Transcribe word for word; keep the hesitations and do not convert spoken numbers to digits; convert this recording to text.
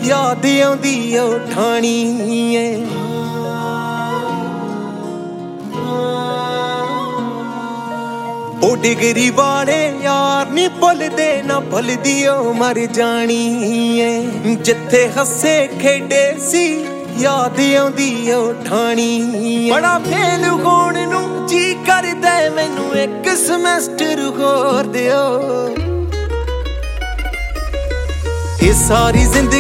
याद आउंदी ओ ठाणी ए ओ डिगरी वाले यार नी भुलदे ना भुलदी ओ मर जानी ए जिथे हसे खेडे सी याद आउंदी ओ ठाणी बड़ा फेल होण नू जी करदा मैनू एक semester होर दिओ ये सारी जिंदगी